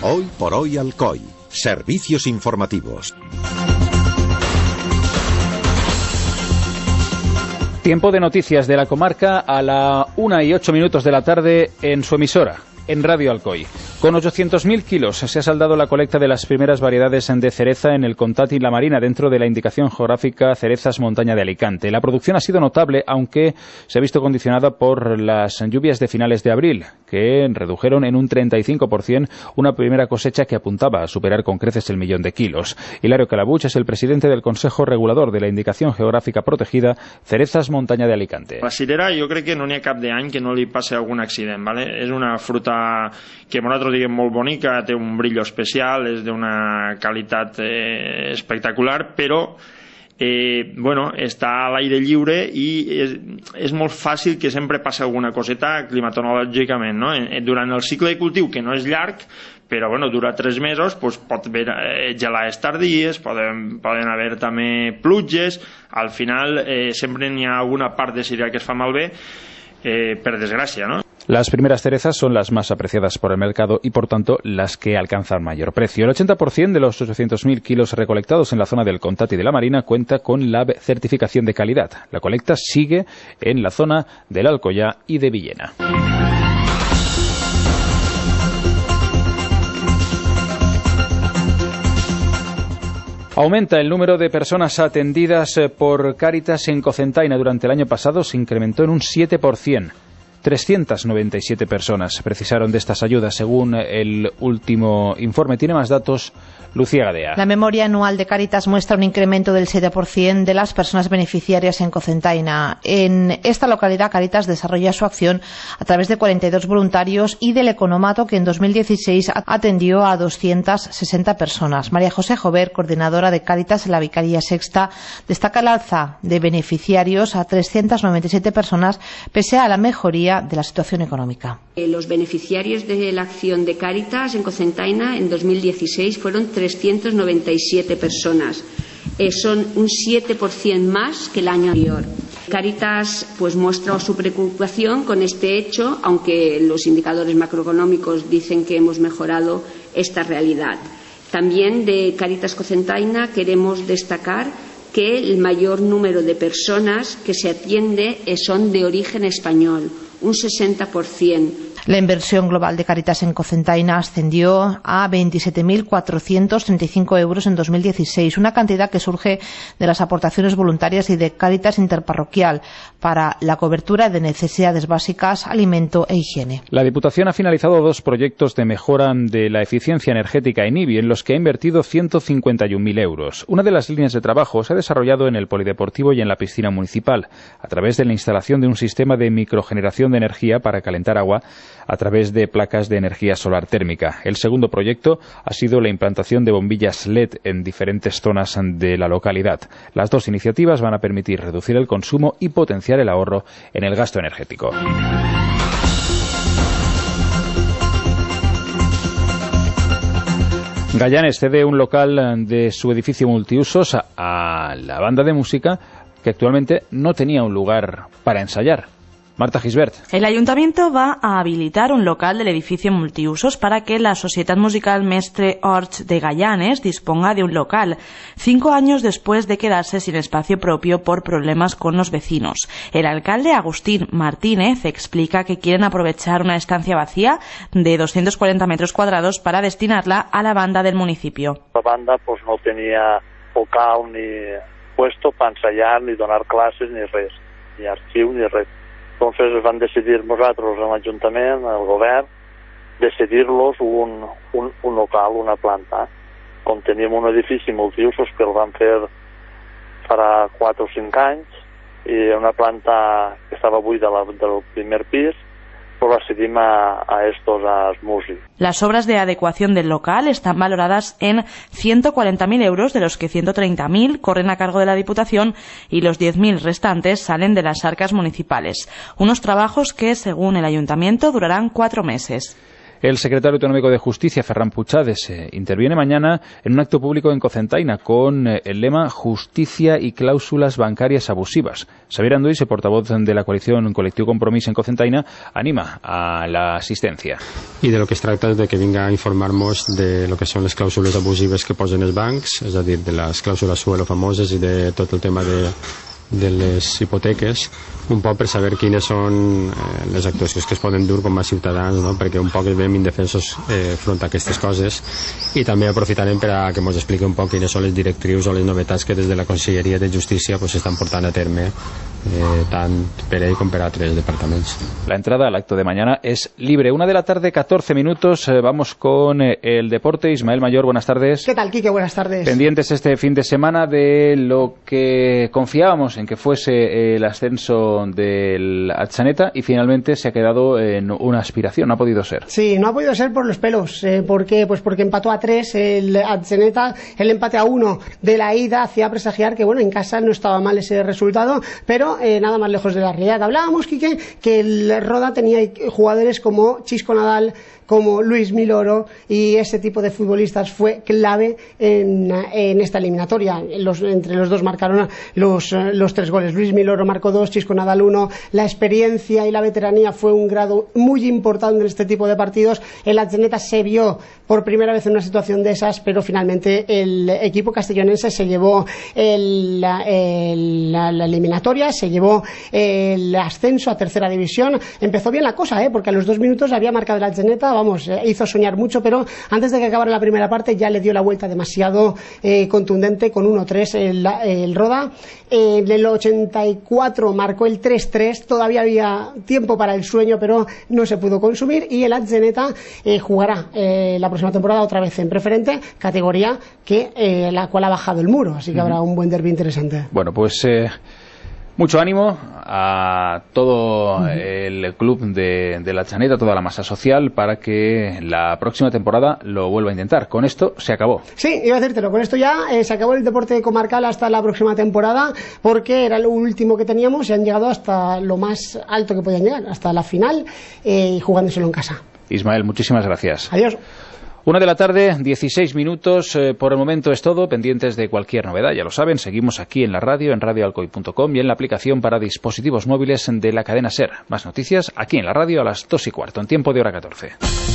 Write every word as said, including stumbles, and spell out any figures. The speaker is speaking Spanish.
Hoy por hoy Alcoy. Servicios informativos. Tiempo de noticias de la comarca a la una y ocho minutos de la tarde en su emisora, en Radio Alcoy. Con ochocientos mil kilos se ha saldado la colecta de las primeras variedades de cereza en el Contat y la Marina dentro de la indicación geográfica Cerezas Montaña de Alicante. La producción ha sido notable, aunque se ha visto condicionada por las lluvias de finales de abril, que redujeron en un treinta y cinco por ciento una primera cosecha que apuntaba a superar con creces el millón de kilos. Hilario Calabuch es el presidente del Consejo Regulador de la Indicación Geográfica Protegida Cerezas Montaña de Alicante. La cirera jo crec que no n'hi ha cap d'any que no li passi algun accident, ¿vale? És una fruta que nosaltres diguem molt bonica, té un brillo especial, és d'una qualitat eh, espectacular, però eh, bueno, està a l'aire lliure i és, és molt fàcil que sempre passi alguna coseta climatològicament, no? Durant el cicle de cultiu, que no és llarg, però bueno, dura tres mesos, pues, pot haver eh, gelades tardíes, poden, poden haver també pluges, al final eh, sempre n'hi ha alguna part de cirera que es fa malbé, eh, per desgràcia, no? Las primeras cerezas son las más apreciadas por el mercado y, por tanto, las que alcanzan mayor precio. El ochenta por ciento de los ochocientos mil kilos recolectados en la zona del Contat y de la Marina cuenta con la certificación de calidad. La colecta sigue en la zona del Alcoyá y de Villena. Aumenta el número de personas atendidas por Cáritas en Cocentaina. Durante el año pasado se incrementó en un siete por ciento. trescientas noventa y siete personas precisaron de estas ayudas, según el último informe. Tiene más datos Lucía Gadea. La memoria anual de Cáritas muestra un incremento del siete por ciento de las personas beneficiarias en Cocentaina. En esta localidad, Cáritas desarrolla su acción a través de cuarenta y dos voluntarios y del economato, que en dos mil dieciséis atendió a doscientas sesenta personas. María José Jover, coordinadora de Cáritas en la Vicaría Sexta, destaca el alza de beneficiarios a trescientas noventa y siete personas, pese a la mejoría de la situación económica. Los beneficiarios de la acción de Cáritas en Cocentaina en dos mil dieciséis fueron trescientas noventa y siete personas. Eh, son un siete por ciento más que el año anterior. Cáritas pues muestra su preocupación con este hecho, aunque los indicadores macroeconómicos dicen que hemos mejorado esta realidad. También de Cáritas Cocentaina queremos destacar que el mayor número de personas que se atiende son de origen español, un sesenta por ciento. La inversión global de Cáritas en Cocentaina ascendió a veintisiete mil cuatrocientos treinta y cinco euros en dos mil dieciséis, una cantidad que surge de las aportaciones voluntarias y de Cáritas Interparroquial para la cobertura de necesidades básicas, alimento e higiene. La Diputación ha finalizado dos proyectos de mejora de la eficiencia energética en IBI, en los que ha invertido ciento cincuenta y un mil euros. Una de las líneas de trabajo se ha desarrollado en el Polideportivo y en la piscina municipal, a través de la instalación de un sistema de microgeneración de energía para calentar agua a través de placas de energía solar térmica. El segundo proyecto ha sido la implantación de bombillas L E D en diferentes zonas de la localidad. Las dos iniciativas van a permitir reducir el consumo y potenciar el ahorro en el gasto energético. Gallanes cede un local de su edificio multiusos a la banda de música, que actualmente no tenía un lugar para ensayar. Marta Gisbert. El Ayuntamiento va a habilitar un local del edificio multiusos para que la Societat Musical Mestre Orts de Gallanes disponga de un local, cinco años después de quedarse sin espacio propio por problemas con los vecinos. El alcalde Agustín Martínez explica que quieren aprovechar una estancia vacía de doscientos cuarenta metros cuadrados para destinarla a la banda del municipio. La banda pues no tenía local ni puesto para ensayar, ni donar clases, ni res, ni arxiu, ni res. Entonces van decidir nosaltres, l'Ajuntament, el govern, decidir-los un, un, un local, una planta, on teníem un edifici multiusos que el van fer farà quatre o cinc anys, i una planta que estava buida del primer pis, pues la cedim a, a estos, a músicos. Las obras de adecuación del local están valoradas en ciento cuarenta mil euros, de los que ciento treinta mil corren a cargo de la Diputación y los diez mil restantes salen de las arcas municipales. Unos trabajos que, según el Ayuntamiento, durarán cuatro meses. El secretario autonómico de Justicia, Ferran Puchades, eh, interviene mañana en un acto público en Cocentaina con eh, el lema Justicia y cláusulas bancarias abusivas. Xavier Anduix, el portavoz de la coalición Colectivo Compromís en Cocentaina, anima a la asistencia. I de lo que es tracta és de que vinga a informar-nos de lo que són les clàusules abusives que posen els bancs, és a dir, de les clàusules suelo famoses i de tot el tema de de les hipoteques, un poc per saber quines són eh, les actuacions que es poden dur com a ciutadans, no? Perquè un poc ens veiem indefensos eh, front a aquestes coses, i també aprofitarem per a que ens expliqui un poc quines són les directrius o les novetats que des de la Conselleria de Justícia pues, s'estan portant a terme eh, tant per ell com per altres departaments. La entrada al acto de mañana es libre. Una de la tarde, catorce minutos. Eh, vamos con eh, el deporte. Ismael Mayor, buenas tardes. ¿Qué tal, Quique? Buenas tardes. Pendientes este fin de semana de lo que confiábamos en que fuese el ascenso del Atxaneta y finalmente se ha quedado en una aspiración, no ha podido ser. Sí, no ha podido ser por los pelos. Eh, ¿Por qué? Pues porque empató a tres el Atxaneta, el empate a uno de la ida hacía presagiar que bueno, en casa no estaba mal ese resultado, pero eh, nada más lejos de la realidad. Hablábamos, Quique, que el Roda tenía jugadores como Chisco Nadal, como Luis Miloro, y ese tipo de futbolistas fue clave en, en esta eliminatoria. Los, entre los dos marcaron los, los tres goles. Luis Miloro marcó dos, Chisco Nadal uno. La experiencia y la veteranía fue un grado muy importante en este tipo de partidos. El Atxaneta se vio por primera vez en una situación de esas, pero finalmente el equipo castellonense se llevó el, el, la, la eliminatoria, se llevó el ascenso a tercera división. Empezó bien la cosa, ¿eh? Porque a los dos minutos había marcado el Atxaneta, vamos, eh, hizo soñar mucho, pero antes de que acabara la primera parte ya le dio la vuelta demasiado eh, contundente con uno tres el, el Roda. Eh, en el ochenta y cuatro marcó el tres tres, todavía había tiempo para el sueño, pero no se pudo consumir, y el Atxaneta eh, jugará eh, la próxima temporada otra vez en preferente, categoría que eh, la cual ha bajado el muro, así que uh-huh. habrá un buen derbi interesante. Bueno, pues eh, mucho ánimo a todo el club de, de la Atxaneta, toda la masa social, para que la próxima temporada lo vuelva a intentar. Con esto se acabó. Sí, iba a decírtelo, con esto ya eh, se acabó el deporte comarcal hasta la próxima temporada, porque era lo último que teníamos y han llegado hasta lo más alto que podían llegar, hasta la final, eh, y jugándoselo en casa. Ismael, muchísimas gracias. Adiós. Una de la tarde, dieciséis minutos. Eh, por el momento es todo. Pendientes de cualquier novedad, ya lo saben, seguimos aquí en la radio, en radio alcoy punto com y en la aplicación para dispositivos móviles de la cadena SER. Más noticias aquí en la radio a las dos y cuarto, en tiempo de hora catorce.